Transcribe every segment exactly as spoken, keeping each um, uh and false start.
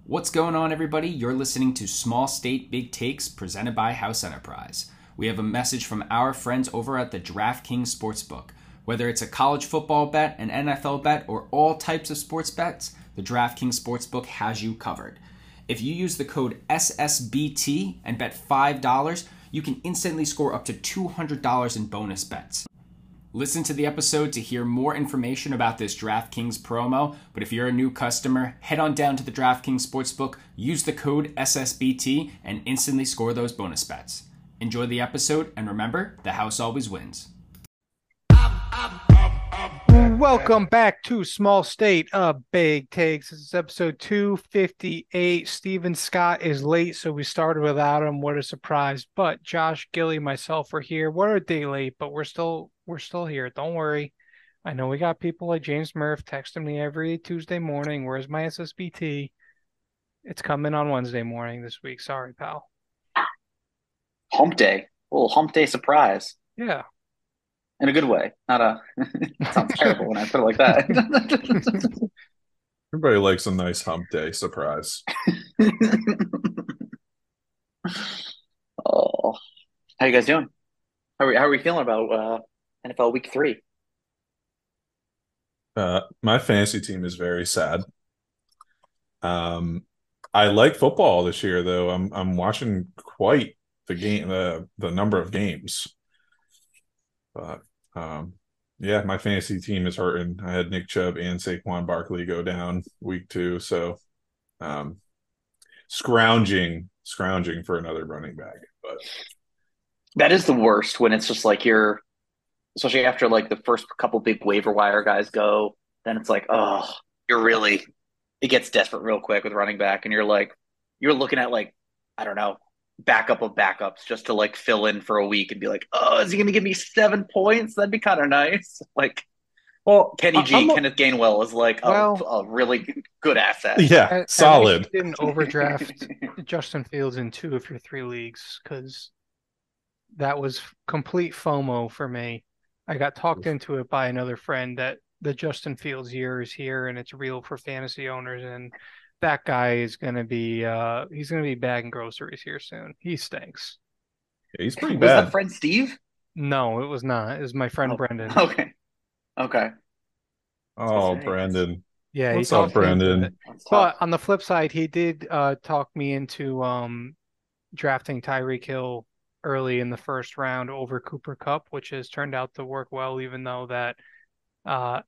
What's going on, everybody? You're listening to Small State Big Takes presented by House Enterprise. We have a message from our friends over at the DraftKings Sportsbook. Whether it's a college football bet, an N F L bet, or all types of sports bets, the DraftKings Sportsbook has you covered. If you use the code S S B T and bet five dollars, you can instantly score up to two hundred dollars in bonus bets. Listen to the episode to hear more information about this DraftKings promo, but if you're a new customer, head on down to the DraftKings Sportsbook, use the code S S B T, and instantly score those bonus bets. Enjoy the episode, and remember, the house always wins. Welcome back to Small State of Big Takes. This is episode two fifty-eight. Steven Scott is late, so we started without him. What a surprise. But Josh, Gilly, myself are here. We're a day late, but we're still we're still here. Don't worry. I know we got people like James Murph texting me every Tuesday morning. Where's my S S B T? It's coming on Wednesday morning this week. Sorry, pal. Hump day. A little hump day surprise. Yeah. In a good way. Not a it sounds terrible when I put it like that. Everybody likes a nice hump day surprise. Oh. How you guys doing? How are we, how are we feeling about uh, N F L week three? Uh, my fantasy team is very sad. Um, I like football this year, though. I'm I'm watching quite the game, the the number of games. But um, yeah, my fantasy team is hurting. I had Nick Chubb and Saquon Barkley go down week two, so um, scrounging, scrounging for another running back. But That is the worst when it's just like you're, especially after like the first couple big waiver wire guys go, then it's like, oh, you're really, it gets desperate real quick with running back, and you're like, you're looking at like, I don't know, backup of backups just to like fill in for a week and be like, oh, is he going to give me seven points? That'd be kind of nice. Like, well, Kenny G, I'm a- Kenneth Gainwell is like a, Well- a really good asset. yeah, At- at solid. least you didn't overdraft Justin Fields in two of your three leagues, because that was complete FOMO for me. I got talked into it by another friend that the Justin Fields year is here and it's real for fantasy owners, and that guy is going to be uh he's going to be bagging groceries here soon. He stinks. Yeah, he's pretty Was bad. that friend Steve? No, it was not. It was my friend Oh, Brendan. Okay. Okay. Oh, That's Brandon. Yeah, he What's up, talked me into Brandon? it. That's tough. But on the flip side, he did uh talk me into um drafting Tyreek Hill early in the first round over Cooper Kupp, which has turned out to work well, even though that uh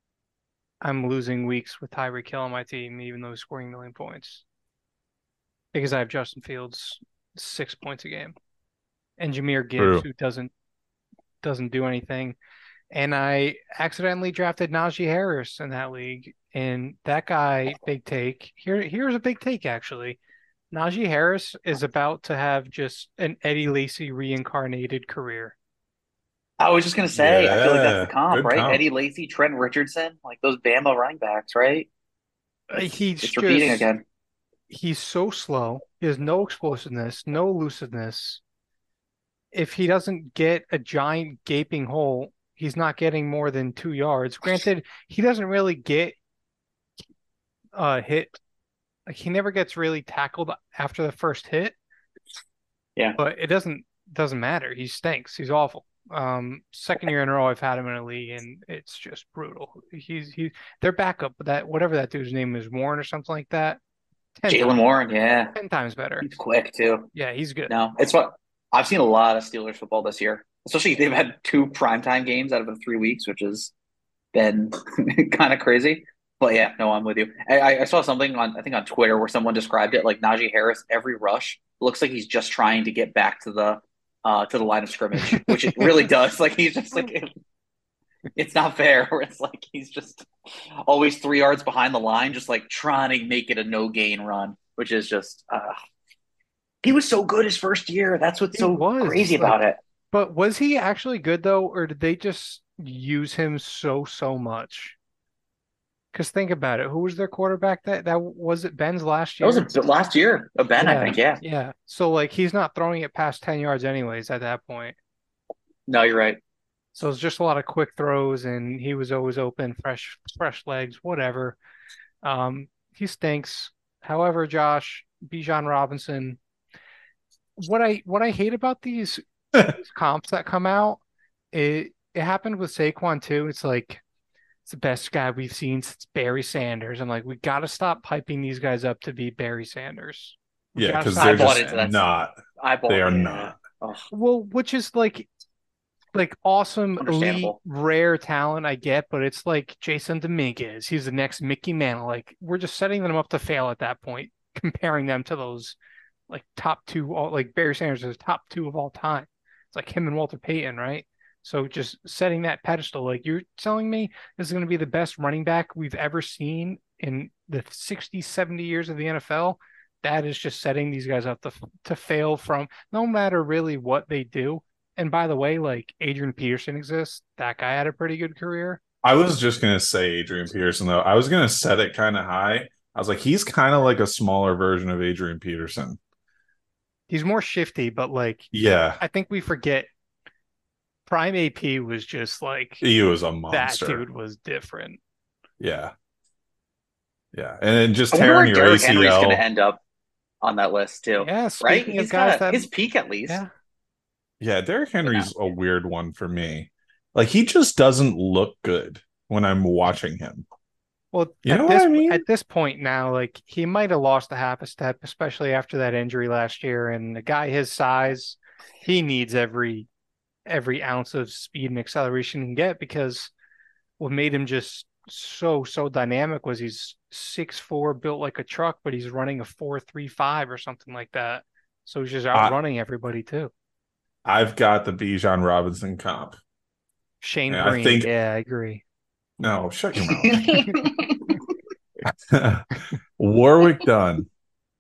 I'm losing weeks with Tyreek Hill on my team, even though he's scoring a million points. Because I have Justin Fields six points a game. And Jahmyr Gibbs, True. who doesn't doesn't do anything. And I accidentally drafted Najee Harris in that league. And that guy, big take. Here here's a big take actually. Najee Harris is about to have just an Eddie Lacy reincarnated career. I was just gonna say, I feel like that's the Yeah, comp, good right? comp. Eddie Lacy, Trent Richardson, like those Bama running backs, right? Uh, He's It's repeating just again. he's so slow. He has no explosiveness, no elusiveness. If he doesn't get a giant gaping hole, he's not getting more than two yards. Granted, he doesn't really get uh hit. Like he never gets really tackled after the first hit, Yeah. but it doesn't doesn't matter. He stinks. He's awful. Um, second year in a row I've had him in a league, and it's just brutal. He's he their backup, that whatever that dude's name is, Warren or something like that. Ten Jalen times, Warren, yeah. ten times better. He's quick too. Yeah, he's good. No, it's what I've seen a lot of Steelers football this year. Especially they've had two primetime games out of the three weeks, which has been kind of crazy. But yeah, no, I'm with you. I, I I saw something on I think on Twitter where someone described it like Najee Harris every rush looks like he's just trying to get back to the uh to the line of scrimmage, which it really does. Like he's just like it, it's not fair where it's like he's just always three yards behind the line, just like trying to make it a no gain run, which is just uh he was so good his first year. That's what's He so was, crazy like- about it. But was he actually good though, or did they just use him so so much? Because think about it, who was their quarterback? That that was it Ben's last That year? was a, last year, a Ben, I Yeah, think. Yeah. yeah. So like he's not throwing it past ten yards anyways at that point. No, you're right. So it's just a lot of quick throws, and he was always open, fresh fresh legs, whatever. Um, he stinks. However, Josh, Bijan Robinson, what I what I hate about these these comps that come out, it it happened with Saquon too. It's like it's the best guy we've seen since Barry Sanders. I'm like, we got to stop piping these guys up to be Barry Sanders. We Yeah, got to because I they're stop bought doing just into that. that. not. I They bought. are Yeah. not. Oh, Well, which is like like awesome, elite, understandable. rare talent, I get, but it's like Jason Dominguez. He's the next Mickey Mantle. Like we're just setting them up to fail at that point, comparing them to those like top two, all like Barry Sanders is top two of all time. It's like him and Walter Payton, right? So just setting that pedestal, like you're telling me this is going to be the best running back we've ever seen in the sixty, seventy years of the N F L. That is just setting these guys up to to fail from no matter really what they do. And by the way, like Adrian Peterson exists. That guy had a pretty good career. I was just gonna say Adrian Peterson though. I was gonna set it kind of high. I was like, he's kind of like a smaller version of Adrian Peterson. He's more shifty, but like Yeah, I think we forget Prime A P was just like he was a that monster. dude was different. Yeah, yeah, and then just I wonder tearing where your Derrick Henry's going to A C L. end up on that list too. Yeah, Right? speaking of He's guys got that his peak at least. yeah, Yeah, Derrick Yeah. Henry's a weird one for me. Like he just doesn't look good when I'm watching him. well You at know this what I mean? at this point now, like he might have lost a half a step, especially after that injury last year. And a guy his size, he needs every every ounce of speed and acceleration he can get because what made him just so so dynamic was he's six four, built like a truck, but he's running a four three five or something like that. So he's just I, outrunning everybody too. I've got the Bijan Robinson comp. Shane And I Green, think yeah, I agree. no, shut your mouth. Warwick Dunn.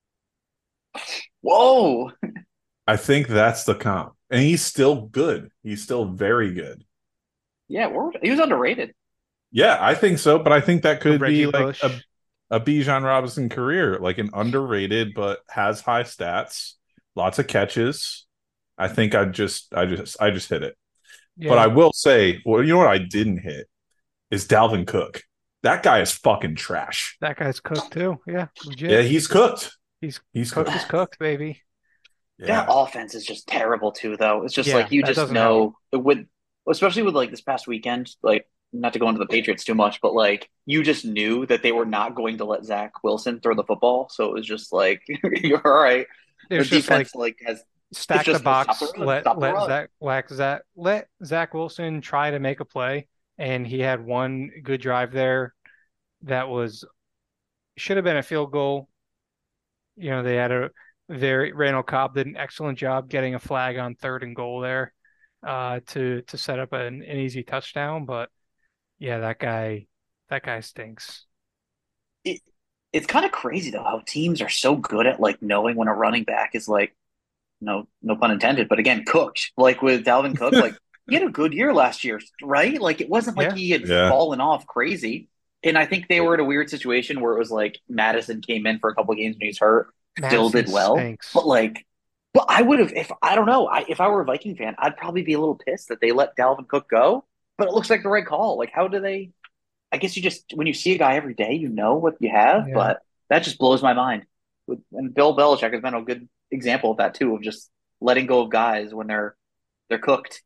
Whoa. I think that's the comp. And he's still good. He's still very good. Yeah, we're, he was underrated. Yeah, I think so. But I think that could Reggie be like Bush. a, a Bijan Robinson career, like an underrated but has high stats, lots of catches. I think I just I just I just hit it. Yeah. But I will say, well, you know what I didn't hit is Dalvin Cook. That guy is fucking trash. That guy's cooked too. Yeah, legit. Yeah, he's cooked. He's He's cooked cooked. is cooked, baby. That Yeah. offense is just terrible too, though. It's just Yeah, like you that just doesn't know with, especially with like this past weekend, like not to go into the Patriots too much, but like you just knew that they were not going to let Zach Wilson throw the football, so it was just like you're all right. The It's just like defense like has stack just the box, stop the run, let stop the let run. Zach let Zach let Zach Wilson try to make a play, and he had one good drive there that was should have been a field goal. You know, they had a very Randall Cobb did an excellent job getting a flag on third and goal there, uh, to to set up an, an easy touchdown. But yeah, that guy that guy stinks. It, it's kind of crazy though how teams are so good at like knowing when a running back is like no no pun intended, but again cooked. Like with Dalvin Cook, like he had a good year last year, right? Like it wasn't like Yeah. he had Yeah. fallen off crazy. And I think they were in a weird situation where it was like Madison came in for a couple of games when he was hurt, still Madison did well, stinks. but like, but I would have if I don't know, I, if I were a Viking fan, I'd probably be a little pissed that they let Dalvin Cook go. But it looks like the right call. Like, how do they? I guess you just when you see a guy every day, you know what you have, Yeah. but that just blows my mind. With- And Bill Belichick has been a good example of that too, of just letting go of guys when they're they're cooked.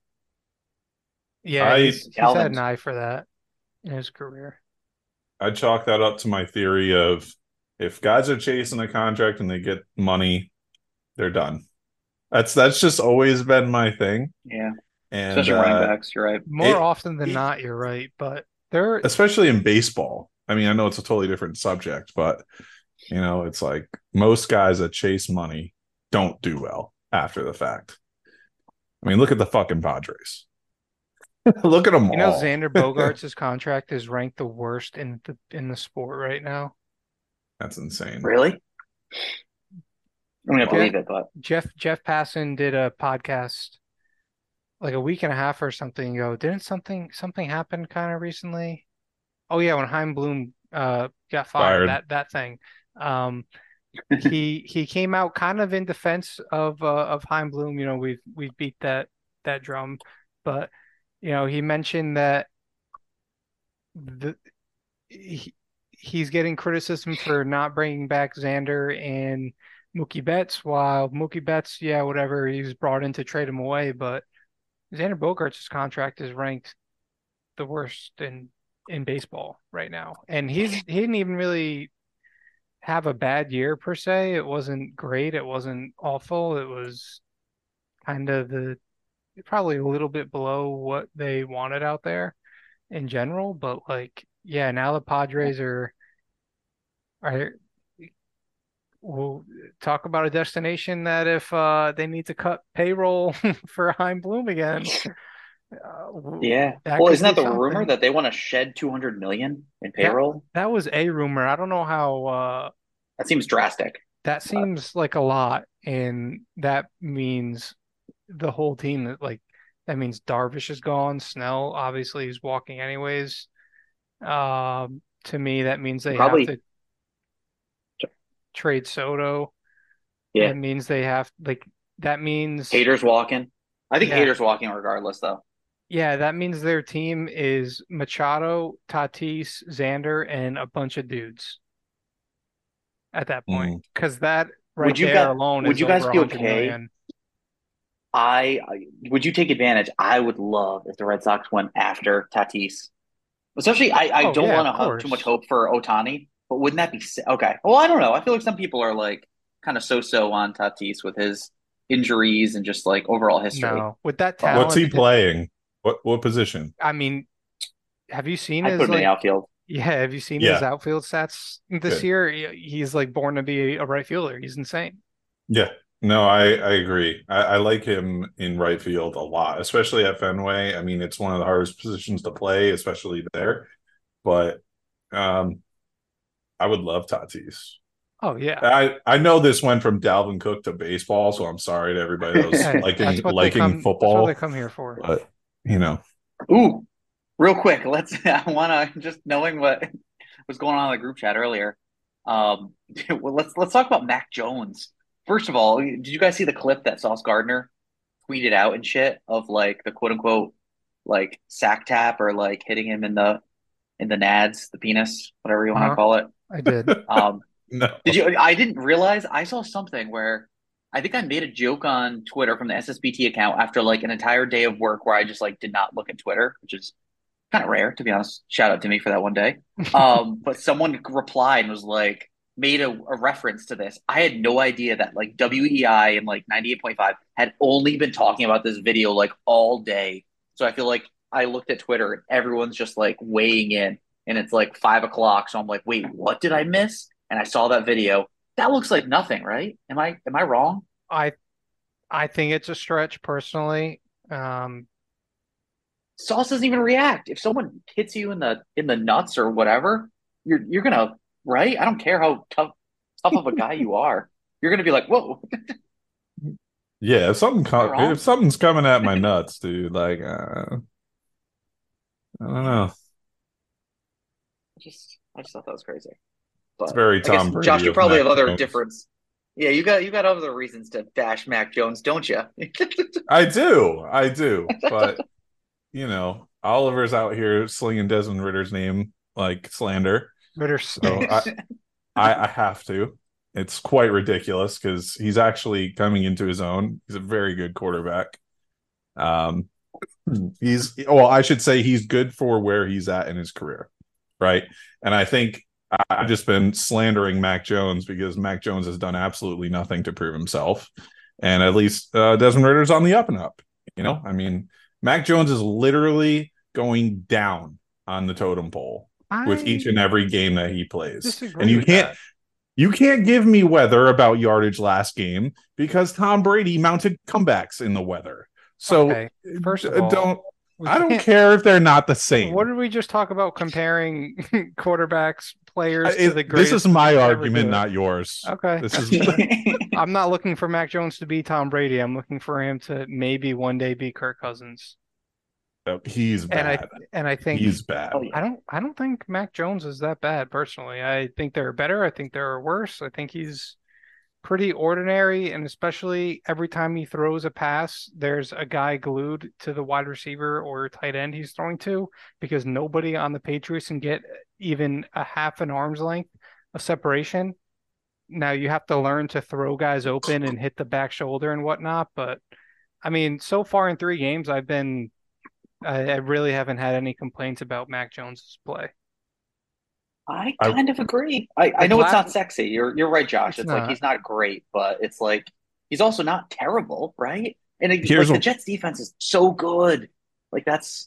Yeah, I- he's, he's had an Dalvin's- eye for that in his career. I chalk that up to my theory of if guys are chasing a contract and they get money, they're done. That's that's just always been my thing. Yeah, And especially uh, running backs. You're right. More It- often than it- not, you're right. But there, especially in baseball. I mean, I know it's a totally different subject, but you know, it's like most guys that chase money don't do well after the fact. I mean, look at the fucking Padres. Look at them you know, all. Xander Bogaerts' contract is ranked the worst in the in the sport right now. That's insane. Really? I'm gonna Okay. believe it, but Jeff Jeff Passan did a podcast like a week and a half or something ago. Didn't something something happen kind of recently? Oh yeah, when Heim Bloom uh got fired, Fired. that that thing. Um, he he came out kind of in defense of uh, of Heim Bloom. You know, we've we've beat that that drum, but you know, he mentioned that the he, he's getting criticism for not bringing back Xander and Mookie Betts, while Mookie Betts, yeah, whatever, he was brought in to trade him away, but Xander Bogaerts' contract is ranked the worst in in baseball right now. And he's he didn't even really have a bad year per se. It wasn't great, it wasn't awful. It was kind of the probably a little bit below what they wanted out there in general, but like yeah, now the Padres are are we'll talk about a destination that if uh, they need to cut payroll for Heim Bloom again, uh, Yeah. that Well, could isn't that be the rumor something. that they want to shed two hundred million in That payroll? that was a rumor. I don't know how uh, That seems drastic. that But seems like a lot, and that means the whole team that like that means Darvish is gone. Snell obviously is walking anyways. Um, to me, that means they have probably, to trade Soto. yeah. That means they have like that means Haters walking. I think yeah. haters walking regardless, though. Yeah, that means their team is Machado, Tatis, Xander, and a bunch of dudes at that point. Mm. Because that Would right you there guys alone would is you guys over a be hundred okay? million. I I- would you take advantage? I would love if the Red Sox went after Tatis. Especially, I, I Oh don't yeah, want of to have too much course. hope for Otani, but wouldn't that be si- okay? Well, I don't know. I feel like some people are like kind of so-so on Tatis with his injuries and just like overall history. No, with that But What's talent, he it, playing? What what position? I mean, have you seen I put his him in the like? outfield. Yeah, have you seen his Yeah, outfield stats this good. year? He- He's like born to be a right fielder. He's insane. Yeah. No, I I agree. I, I like him in right field a lot, especially at Fenway. I mean, it's one of the hardest positions to play, especially there. But um, I would love Tatis. Oh yeah, I I know this went from Dalvin Cook to baseball, so I'm sorry to everybody that was hey, liking that's what they liking come. That's what they football, come here for. but you know, Ooh, real quick, let's. I want to just knowing what was going on in the group chat earlier. Um, well, let's let's talk about Mac Jones. First of all, did you guys see the clip that Sauce Gardner tweeted out and shit of like the quote unquote like sack tap or like hitting him in the in the nads, the penis, whatever you want to Uh-huh. call it. I did. Um, no. did you? I didn't realize I saw something where I think I made a joke on Twitter from the S S B T account after like an entire day of work where I just like did not look at Twitter, which is kind of rare to be honest. Shout out to me for that one day. Um, but someone replied and was like made a, a reference to this. I had no idea that like W E I and like ninety-eight point five had only been talking about this video like all day. So I feel like I looked at Twitter and everyone's just like weighing in and it's like five o'clock. So I'm like, wait, what did I miss? And I saw that video. That looks like nothing, right? Am I am I wrong? I I think it's a stretch personally. Um, Sauce doesn't even react. If someone hits you in the in the nuts or whatever, you're you're gonna right. I don't care how tough tough of a guy you are. You're gonna be like, whoa, Yeah, if something am I co- wrong? if something's coming at my nuts, dude, like uh, I don't Yeah, know. I just I just thought that was crazy. It's But very I guess Tom Josh, Brady you of probably Mac have other Jones. difference. Yeah, you got you got other reasons to bash Mac Jones, don't you? I do, I do, but you know, Oliver's out here slinging Desmond Ritter's name like slander, Ritter so I stinks. I, I have to. It's quite ridiculous because he's actually coming into his own. He's a very good quarterback. Um, he's well, I should say he's good for where he's at in his career, right? And I think I've just been slandering Mac Jones because Mac Jones has done absolutely nothing to prove himself, and at least uh, Desmond Ritter's on the up and up. You know, I mean, Mac Jones is literally going down on the totem pole with each I and every game that he plays, and disagree you with can't that. you can't give me weather about yardage last game because Tom Brady mounted comebacks in the weather. So Okay, first of uh, all, don't we I don't can't. care if they're not the What same. did we just talk about comparing quarterbacks, players to It, the this is greatest my to ever argument, do it? not yours. Okay, This that's is fair. I'm not looking for Mac Jones to be Tom Brady. I'm looking for him to maybe one day be Kirk Cousins. he's And I bad. and I think He's bad. Oh I yeah. don't I don't think Mac Jones is that bad personally. I think there are better. I think there are worse. I think he's pretty ordinary, and especially every time he throws a pass, there's a guy glued to the wide receiver or tight end he's throwing to because nobody on the Patriots can get even a half an arm's length of separation. Now you have to learn to throw guys open and hit the back shoulder and whatnot. But I mean, so far in three games, I've been, I, I really haven't had any complaints about Mac Jones's play. I I kind of agree. I, I Like know it's last, not sexy. You're you're right, Josh. it's It's like not. he's not great, but it's like he's also not terrible, right? And it, like here's the what Jets defense is so good. Like that's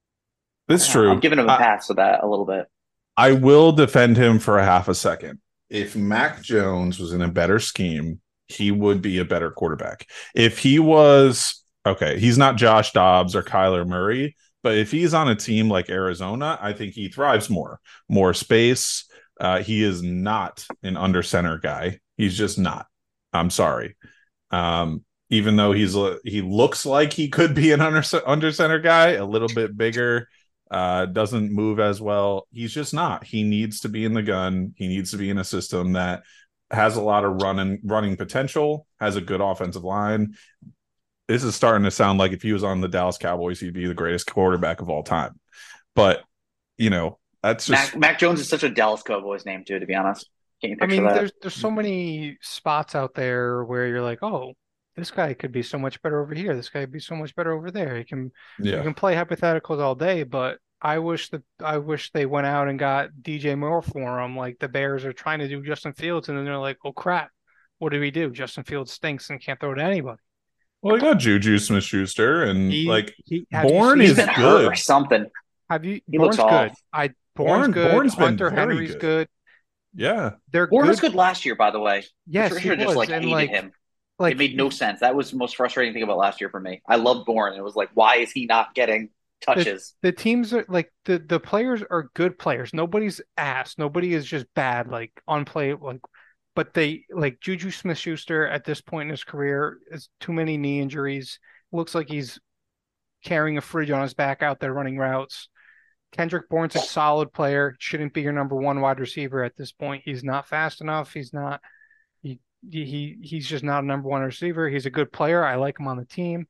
I this don't is know. I'm true. giving him a I, pass for that a little bit. I will defend him for a half a second. If Mac Jones was in a better scheme, he would be a better quarterback. If he was okay, he's not Josh Dobbs or Kyler Murray, but if he's on a team like Arizona, I think he thrives more, more space. Uh, he is not an under center guy. He's just not. I'm sorry. Um, even though he's he looks like he could be an under under center guy, a little bit bigger, uh, doesn't move as well. He's just not. He needs to be in the gun. He needs to be in a system that has a lot of running running potential, has a good offensive line. This is starting to sound like if he was on the Dallas Cowboys, he'd be the greatest quarterback of all time. But you know, that's just Mac Mac Jones is such a Dallas Cowboys name too, to be honest. Can you I picture mean, that? there's there's so many spots out there where you're like, oh, this guy could be so much better over here. This guy could be so much better over there. He can we yeah. can play hypotheticals all day, but I wish that I wish they went out and got D J Moore for him, like the Bears are trying to do Justin Fields, and then they're like, oh crap, what do we do? Justin Fields stinks and can't throw to anybody. Well, they got Juju Smith-Schuster, and He like he have you Bourne seen He's is been him? hurt or good. something. Have you He looks Bourne's good. off. I Bourne's Bourne good. Bourne's been Hunter very Henry's good. good. Yeah. They're Bourne was good. good last year, by the way. Yes, he Patricia just was. like And hated like him. It like made no sense. That was the most frustrating thing about last year for me. I loved Bourne. It was like, why is he not getting the touches? the teams are like the the players are good players. Nobody's ass. Nobody is just bad like on play like but they like Juju Smith-Schuster at this point in his career is too many knee injuries. Looks like he's carrying a fridge on his back out there running routes. Kendrick Bourne's a solid player. Shouldn't be your number one wide receiver at this point. He's not fast enough. He's not he he he's just not a number one receiver. He's a good player. I like him on the team.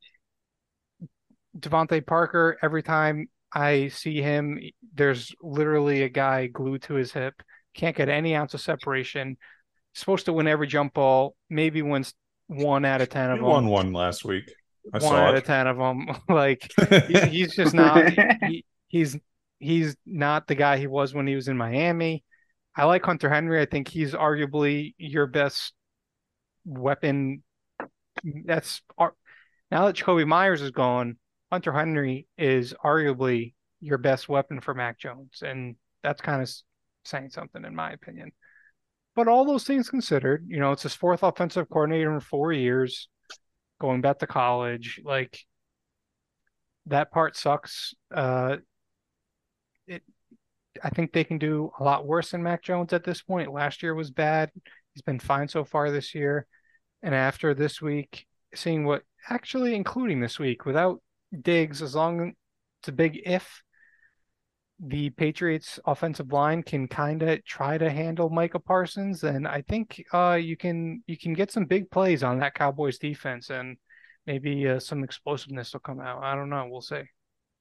Devontae Parker, every time I see him, there's literally a guy glued to his hip. Can't get any ounce of separation. Supposed to win every jump ball. Maybe wins one out of ten of He them. won one last week. I One saw out it. of ten of them. Like he, he's just not. He, he's he's not the guy he was when he was in Miami. I like Hunter Henry. I think he's arguably your best weapon. That's now that Jacoby Myers is gone. Hunter Henry is arguably your best weapon for Mac Jones, and that's kind of saying something in my opinion. But all those things considered, you know, it's his fourth offensive coordinator in four years, going back to college. Like that part sucks. Uh, it, I think they can do a lot worse than Mac Jones at this point. Last year was bad. He's been fine so far this year, and after this week, seeing what actually, including this week, without Diggs, as long it's a big if the Patriots offensive line can kind of try to handle Micah Parsons, then I think uh, you can you can get some big plays on that Cowboys defense, and maybe uh, some explosiveness will come out. I don't know. We'll see.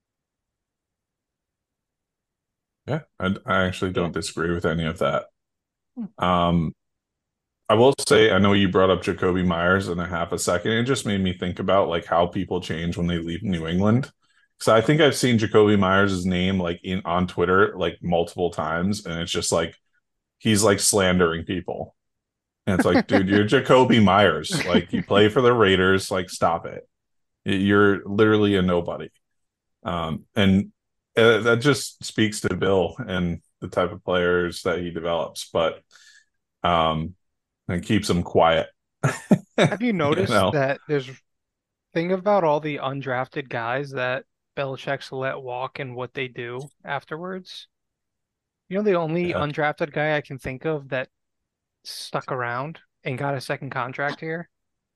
Yeah, I, I actually don't disagree with any of that. Hmm. Um, I will say, I know you brought up Jacoby Myers in a half a second. It just made me think about like how people change when they leave New England. So I think I've seen Jacoby Myers' name like in on Twitter like multiple times, and it's just like he's like slandering people. And it's like, dude, you're Jacoby Myers. Like you play for the Raiders. Like stop it. You're literally a nobody. Um, and uh, that just speaks to Bill and the type of players that he develops, but um, and keeps them quiet. Have you noticed you know? that there's thing about all the undrafted guys that Belichick's let walk and what they do afterwards? You know, the only Yeah. undrafted guy I can think of that stuck around and got a second contract here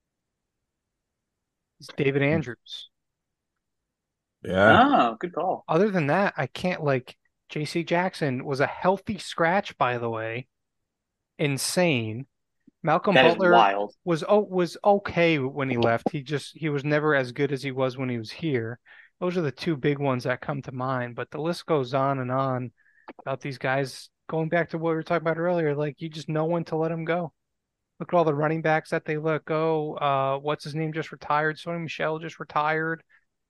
is David Andrews. Yeah. Oh, good call. Other than that, I can't like J C Jackson was a healthy scratch, by the way. Insane. Malcolm That is Butler wild. was oh was okay when he left. He just he was never as good as he was when he was here. Those are the two big ones that come to mind, but the list goes on and on. about these guys going back to what we were talking about earlier. Like you just know when to let them go. Look at all the running backs that they let go. Uh, what's his name just retired? Sony Michel just retired.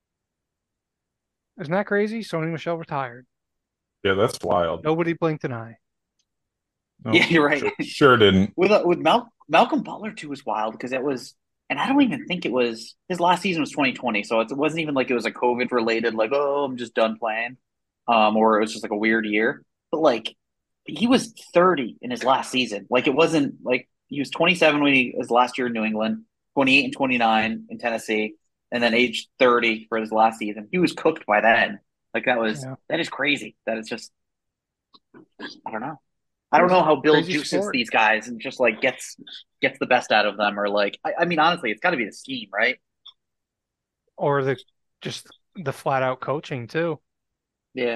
Isn't that crazy? Sony Michel retired. Yeah, that's wild. Nobody blinked an eye. No, Yeah, you're right. Sure, sure didn't. With uh, with Mal- Malcolm Butler too was wild because it was, and I don't even think it was his last season was twenty twenty, so it wasn't even like it was a COVID related like oh I'm just done playing, um, or it was just like a weird year. But like he was thirty in his last season. Like it wasn't like he was twenty-seven when he his last year in New England, twenty-eight and twenty-nine in Tennessee, and then age thirty for his last season. He was cooked by then. Like that was Yeah. that is crazy. That is just I don't know. I don't know how Bill Crazy juices sport. these guys and just like gets gets the best out of them, or like I, I mean, honestly, it's got to be the scheme, right? Or the just the flat out coaching too. Yeah,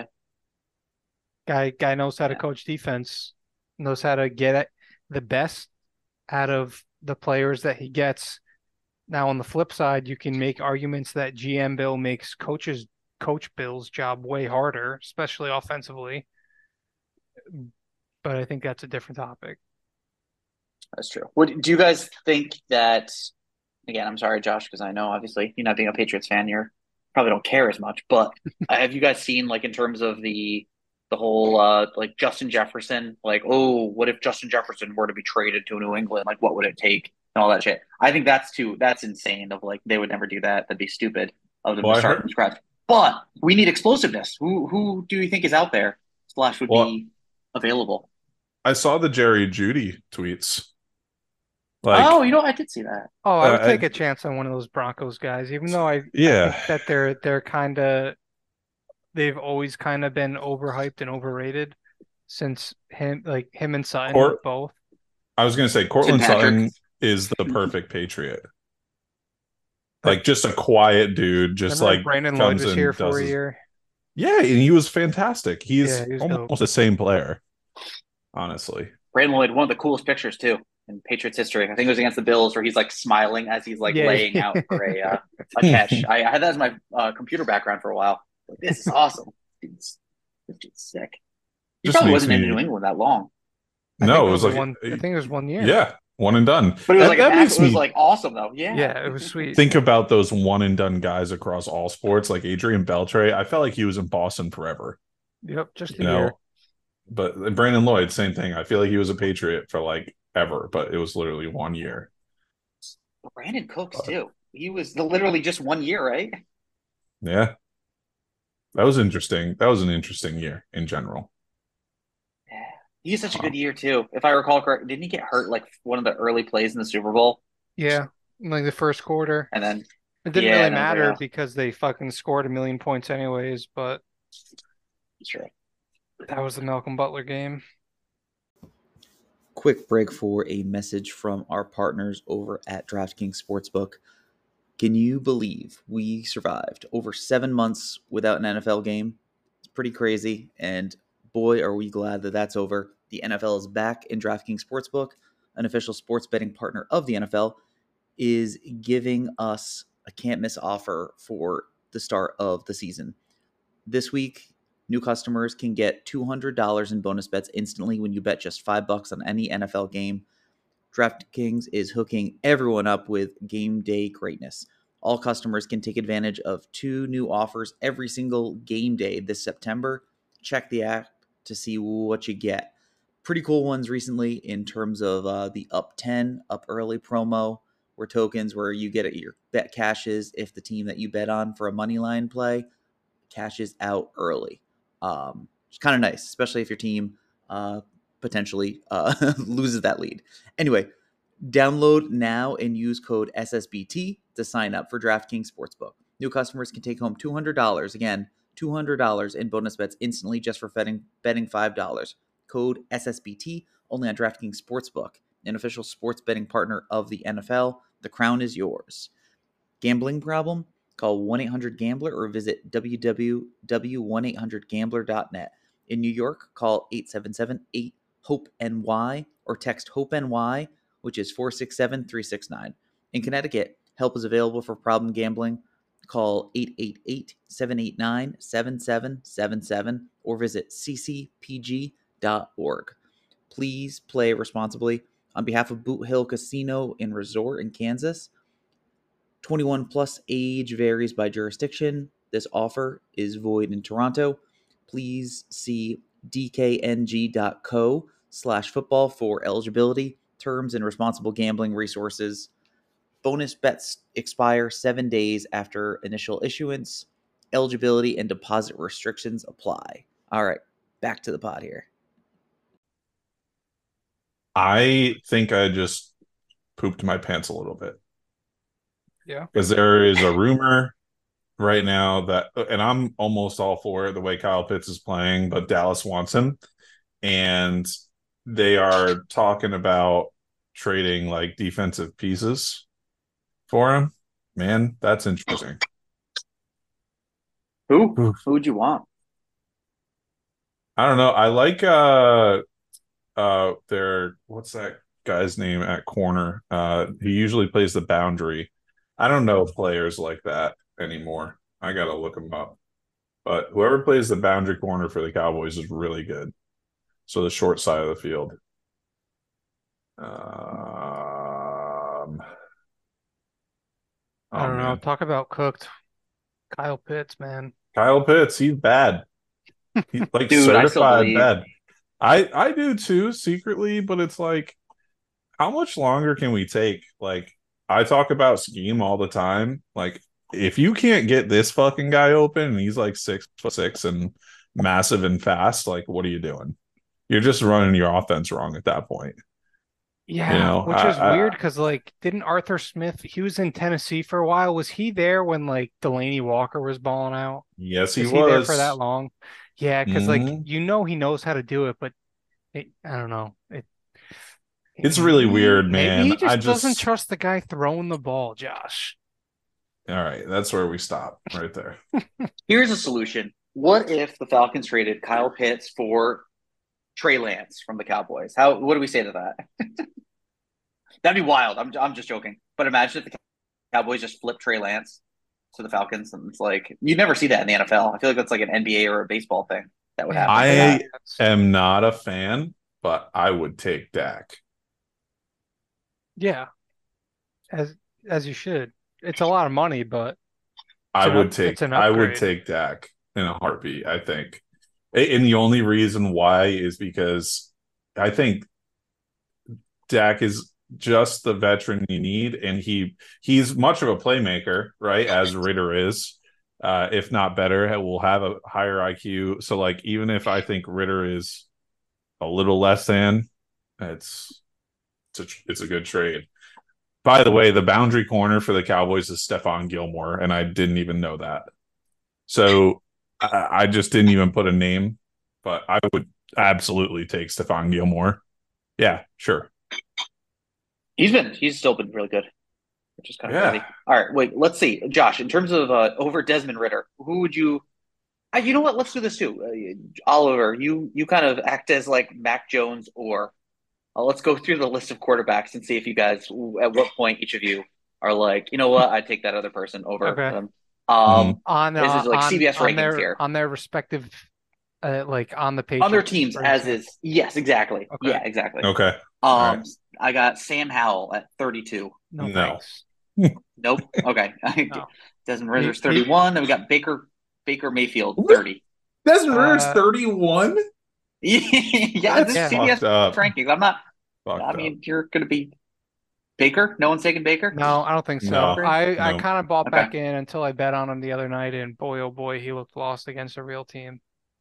Guy guy knows how to yeah, coach defense, knows how to get it, the best out of the players that he gets. Now on the flip side, you can make arguments that G M Bill makes coaches coach Bill's job way harder, especially offensively. But I think that's a different topic. that's true. What do you guys think that? Again, I'm sorry, Josh, because I know obviously you not being a Patriots fan, you're probably don't care as much. But have you guys seen like in terms of the the whole uh like Justin Jefferson, like oh, what if Justin Jefferson were to be traded to New England? Like, what would it take and all that shit? I think that's too that's insane. Of like they would never do that. That'd be stupid of them Well, to I start from heard. scratch. But we need explosiveness. Who who do you think is out there? Slash would Well, be available. I saw the Jerry Judy tweets. Oh, Like, you know, I did see that. Oh, I would uh, take I, a chance on one of those Broncos guys, even though I, I think yeah, that they're they're kind of they've always kind of been overhyped and overrated since him like him and Sutton Court. both. I was gonna say Tim Cortland Patrick. Sutton is the perfect Patriot. Like, just a quiet dude, just Remember when like Brandon Lloyd comes was here and for does a his. year? Yeah, and he was fantastic. Yeah, He's he was dope. almost the same player, honestly. Brandon Lloyd, one of the coolest pictures too in Patriots history. I think it was against the Bills where he's like smiling as he's like Yeah, laying out for a uh, a catch. Just I, I had that as my uh, computer background for a while. Like, this is awesome. Dude's, this dude's sick. He probably makes wasn't in New me. England that long, I think No, it it was was a like, one. I think it was one year. yeah, one and done. but it was That like that immaculate. makes It was me like awesome though. Yeah, Yeah, it was sweet. think about those one and done guys across all sports, like Adrian Beltre. I felt like he was in Boston forever, Yep, just you a year. know. But Brandon Lloyd, same thing. I feel like he was a Patriot for like ever, but it was literally one year. Brandon Cooks But too. He was the, literally just one year, right? yeah, that was interesting. That was an interesting year in general. Yeah, he had such a good Um, year too. If I recall correct, didn't he get hurt like one of the early plays in the Super Bowl? Yeah, like the first quarter. And then It didn't yeah, really and then it was like, matter oh, because they fucking scored a million points anyways, but sure. that was the Malcolm Butler game. Quick break for a message from our partners over at DraftKings Sportsbook. Can you believe we survived over seven months without an N F L game? It's pretty crazy, and boy, are we glad that that's over. The N F L is back, and DraftKings Sportsbook, an official sports betting partner of the N F L, is giving us a can't-miss offer for the start of the season. This week, new customers can get two hundred dollars in bonus bets instantly when you bet just five bucks on any N F L game. DraftKings is hooking everyone up with game day greatness. All customers can take advantage of two new offers every single game day this September. Check the app to see what you get. Pretty cool ones recently in terms of uh, the up ten, up early promo, where tokens where you get your bet cashes if the team that you bet on for a money line play cashes out early. Um, it's kind of nice, especially if your team uh, potentially uh, loses that lead. Anyway, download now and use code S S B T to sign up for DraftKings Sportsbook. New customers can take home two hundred dollars. Again, two hundred dollars in bonus bets instantly just for betting, betting five dollars. Code S S B T only on DraftKings Sportsbook, an official sports betting partner of the N F L. The crown is yours. Gambling problem? Call one eight hundred gambler or visit w w w dot one eight hundred gambler dot net. In New York, call eight seven seven eight hope N Y or text HOPE-NY, which is four six seven three six nine. In Connecticut, help is available for problem gambling. Call eight eight eight, seven eight nine, seven seven seven seven or visit c c p g dot org. Please play responsibly. On behalf of Boot Hill Casino and Resort in Kansas, twenty-one plus, age varies by jurisdiction. This offer is void in Toronto. Please see dkng.co slash football for eligibility, terms, and responsible gambling resources. Bonus bets expire seven days after initial issuance. Eligibility and deposit restrictions apply. All right, back to the pod here. I think I just pooped my pants a little bit. Yeah. Because there is a rumor right now that, and I'm almost all for it, the way Kyle Pitts is playing, but Dallas wants him. And they are talking about trading like defensive pieces for him. Man, that's interesting. Who? Oof. Who would you want? I don't know. I like uh uh their what's that guy's name at corner? Uh he usually plays the boundary. I don't know players like that anymore. I gotta look him up. But whoever plays the boundary corner for the Cowboys is really good. So the short side of the field. Um I don't oh, know. man. Talk about cooked. Kyle Pitts, man. Kyle Pitts, he's bad. He's like Dude, I still certified believe. bad. I I do too, secretly, but it's like, how much longer can we take? Like, I talk about scheme all the time. Like, if you can't get this fucking guy open and he's like six foot six and massive and fast, like, what are you doing? You're just running your offense wrong at that point. Yeah, You know, which I- is I- weird because like, didn't Arthur Smith? He was in Tennessee for a while. Was he there when like Delaney Walker was balling out? Yes, he Is was he there for that long? Yeah, because like Mhm. you know he knows how to do it, but it, I don't know. It It's really maybe- weird, Maybe man. he just, I doesn't just- trust the guy throwing the ball, Josh. All right, that's where we stop right there. Here's a solution. What if the Falcons traded Kyle Pitts for Trey Lance from the Cowboys? How? What do we say to that? That'd be wild. I'm I'm just joking. But imagine if the Cowboys just flip Trey Lance to the Falcons, and it's like you never see that in the N F L. I feel like that's like an N B A or a baseball thing that would happen. I- Yeah. That's- Am not a fan, but I would take Dak. yeah, as as you should. It's a lot of money, but I an would up- take it's an I would upgrade. take Dak in a heartbeat, I think. A- And the only reason why is because I think Dak is just the veteran you need, and he he's much of a playmaker, right? As Ritter is, uh, if not better, will have a higher I Q. So, like, even if I think Ritter is a little less than, it's it's a, it's a good trade. By the way, the boundary corner for the Cowboys is Stephon Gilmore, and I didn't even know that. So I, I just didn't even put a name, but I would absolutely take Stephon Gilmore. Yeah, sure. He's been he's still been really good, which is kind of Yeah. crazy. All right, wait, let's see, Josh. In terms of uh, over Desmond Ritter, who would you? Uh, you know what? Let's do this too. Uh, Oliver, you you kind of act as like Mac Jones, or uh, let's go through the list of quarterbacks and see if you guys, at what point each of you are like, you know what, I'd take that other person over Okay. them. Um, on This uh, is like on, C B S on rankings their here. on their respective, uh, like on the page Other teams, for as example. is. Yes, exactly. Okay. Yeah, exactly. Okay. Um, All right. I got Sam Howell at thirty-two. No, No. thanks. Nope. Okay. No. Desmond Ritter's Me- me- thirty-one. Then we got Baker Baker Mayfield What? thirty. Desmond Ritter's Uh, thirty-one? yeah, That's this is C B S fucked up. rankings. I'm not. Fucked I up. mean, you're going to be Baker. No one's taking Baker. No, I don't think so. No. I, I No. kind of bought Okay. back in until I bet on him the other night, and boy, oh boy, he looked lost against a real team.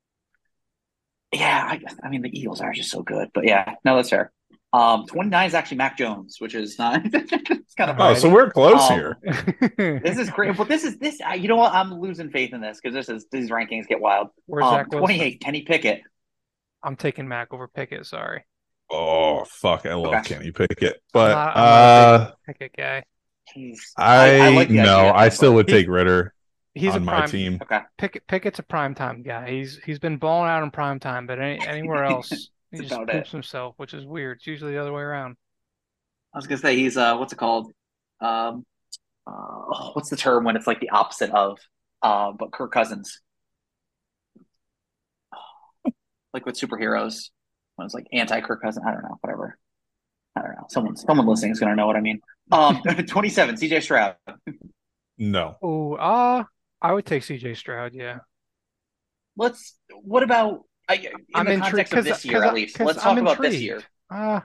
Yeah, I, I mean the Eagles are just so good. But yeah, no, that's fair. Um, twenty-nine is actually Mac Jones, which is not. It's kind of Oh, funny. so we're close Um, here. This is great. But this is this. I- You know what? I'm losing faith in this because this is these rankings get wild. Where's Um, Zach Wilson? twenty-eight, Kenny Pickett. I'm taking Mac over Pickett. Sorry, Oh, fuck. I love Okay. Kenny Pickett. But, I'm not, I'm not uh, a big Pickett guy. He's, I, like the no, idea, I still but- would He- take Ritter He's on a my prime team. Okay. Pickett. Pickett's a prime time guy. He's he's been balling out in prime time, but any, anywhere else he That's just about it. poops himself, which is weird. It's usually the other way around. I was gonna say he's uh, what's it called? Um, uh, oh, what's the term when it's like the opposite of, uh, but Kirk Cousins, like with superheroes, when it's like anti Kirk Cousins. I don't know, whatever. I don't know. Someone, someone listening is gonna know what I mean. Um, twenty-seven, C J Stroud. No. Oh, uh, I would take C J Stroud. Yeah, Let's. What about I, in I'm the intrigued context of this year, at least? Let's talk I'm about this year. intrigued. Uh,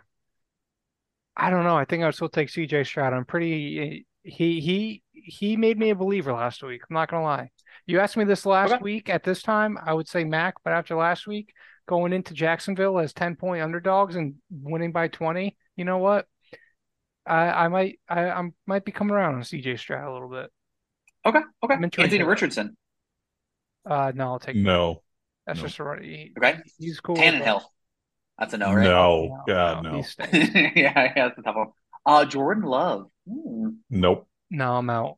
I don't know. I think I would still take C J Stroud. I'm pretty. He he he made me a believer last week. I'm not gonna lie. You asked me this last Okay. week at this time, I would say Mac, but after last week, going into Jacksonville as ten point underdogs and winning by twenty, you know what? I I might I I might be coming around on C J Stroud a little bit. Okay. Okay. I'm intrigued Anthony with it. Richardson. Uh, no, I'll take No. That's No. just a right. He, Okay. he's cool. Tannenhill. That's a no, right? No. but- God, He no. stinks. yeah, yeah, that's a tough one. Uh, Jordan Love. Hmm. Nope. No, I'm out.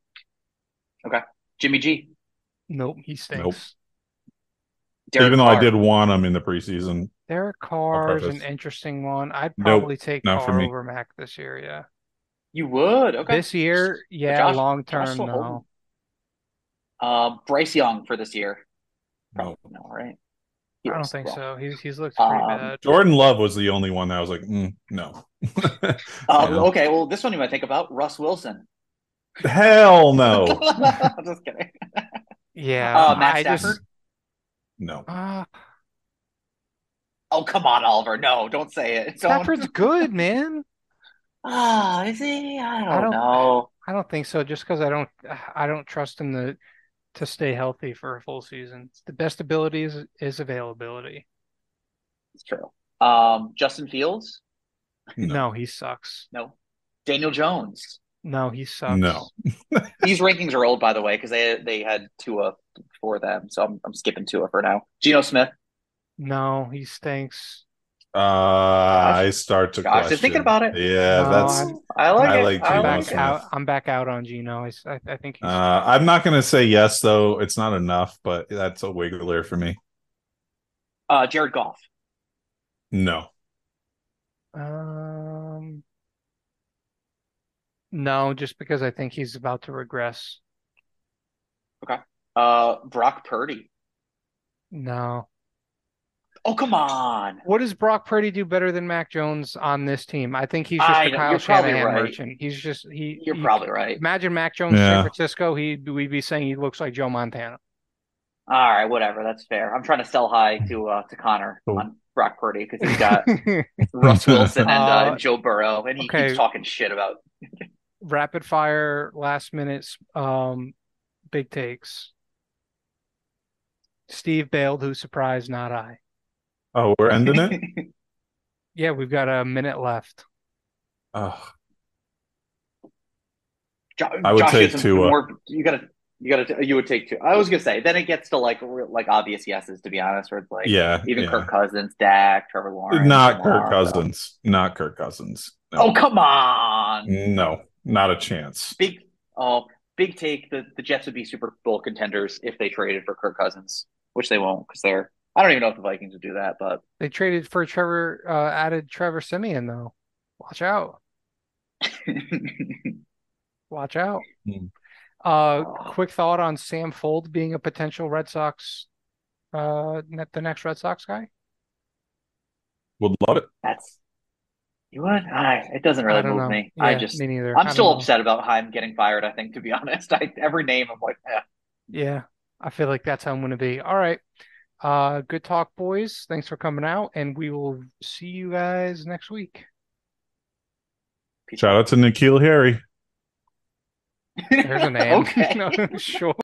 Jimmy G. Nope, he stinks. Derek Even though Carr. I did want him in the preseason. Derek Carr is an preface. interesting one. I'd Nope, probably take not for Carr me. over Mac this year. Yeah. You would. Okay. This year, yeah. Josh- long Josh term, still holding. no. Uh, Bryce Young for this year. No. Probably no, right? I don't Yes, think well. so. He's he's looked pretty Um, bad. Jordan Love was the only one that I was like, mm, no. Um, Yeah. Okay, well, this one you might think about Russ Wilson. Hell no. I'm just kidding. Yeah, Uh, Matt I Stafford. just No. uh, Oh, come on, Oliver. No, don't say it. Don't. Stafford's good, man. Ah, is he? I don't, I don't- know. I don't think so. Just because I don't I don't trust him to to stay healthy for a full season. The best ability is is availability. It's true. Um, Justin Fields. No. No, he sucks. No. Daniel Jones. No, he sucks. No. These rankings are old, by the way, because they they had Tua for them, so I'm I'm skipping Tua for now. Geno Smith. No, he stinks. Uh, I start to Josh is question. thinking about it. Yeah, No, that's. I'm- I like I it. like I Geno I'm like back Smith. it. out. I'm back out on Geno. I, I, I think he's. Uh, I'm not going to say yes, though. It's not enough, but that's a wiggler for me. Uh, Jared Goff. No. Um. No, just because I think he's about to regress. Uh, Brock Purdy. No. Oh, come on. What does Brock Purdy do better than Mac Jones on this team? I think he's just I a know, Kyle you're probably Shanahan right. merchant. He's just he. You're he- probably right. Imagine Mac Jones in Yeah. San Francisco. He we'd be saying he looks like Joe Montana. All right, whatever. That's fair. I'm trying to sell high to uh to Connor Cool. on Brock Purdy because he's got Russ Wilson and uh, Uh, Joe Burrow, and he okay. keeps talking shit about. Rapid fire, last minutes, um, big takes. Steve bailed, who surprised, not I. Oh, we're ending it? Yeah, we've got a minute left. Oh, Jo- I would Josh take is Tua. more. You gotta, you gotta, you would take two. I was gonna say. Then it gets to like real- like obvious yeses, to be honest, where it's like yeah. even yeah. Kirk Cousins, Dak, Trevor Lawrence, Not Lamar, Kirk so- Cousins. Not Kirk Cousins. No. Oh come on, No, not a chance. big. Oh, big take. The the Jets would be Super Bowl contenders if they traded for Kirk Cousins, which they won't because they're. I don't even know if the Vikings would do that, but They traded for Trevor, uh, added Trevor Simeon, though. Watch out. Watch out. Hmm. Uh, quick thought on Sam Fold being a potential Red Sox, uh, ne- the next Red Sox guy. Would love it. that's you would. I, it doesn't really I don't move know. me. Yeah, I just. me neither. I I'm don't still know. upset about Heim getting fired. I think, to be honest, I, every name I'm like, eh. Yeah, I feel like that's how I'm going to be. All right. Uh, good talk, boys. Thanks for coming out, and we will see you guys next week. Shout out to Nikhil Harry. There's a name. Okay. No, sure.